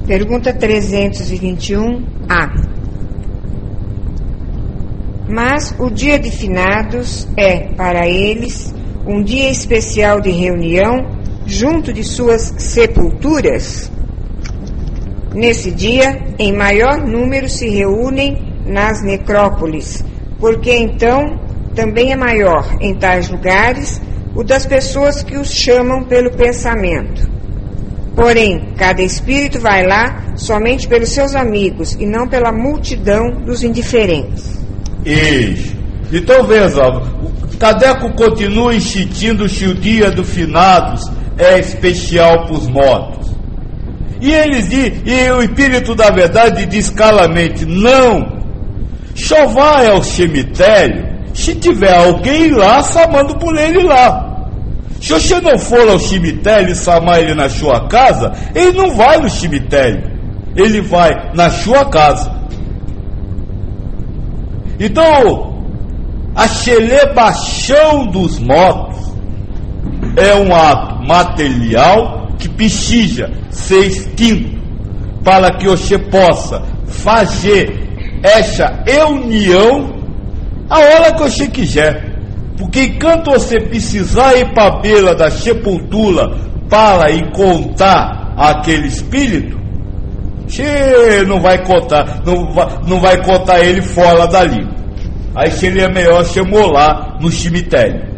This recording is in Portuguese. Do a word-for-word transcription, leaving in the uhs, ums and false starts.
Pergunta trezentos e vinte e um A. Mas o dia de finados é, para eles, um dia especial de reunião junto de suas sepulturas? Nesse dia, em maior número se reúnem nas necrópolis, porque então também é maior em tais lugares o das pessoas que os chamam pelo pensamento. Porém, cada espírito vai lá somente pelos seus amigos e não pela multidão dos indiferentes. Isso. Então veja, Kardec continua insistindo que o dia do finados é especial para os mortos. E eles diz, e o Espírito da Verdade diz claramente: não, só vai ao cemitério se tiver alguém lá chamando por ele lá. Se você não for ao cemitério e chamar ele na sua casa, ele não vai no cemitério, ele vai na sua casa. Então, a celebração dos mortos é um ato material que precisa ser extinto para que você possa fazer essa reunião a hora que você quiser. Porque enquanto você precisar ir para a beira da sepultura para encontrar aquele espírito, você não vai contar, não vai, não vai contar ele fora dali. Aí seria melhor você morar no cemitério.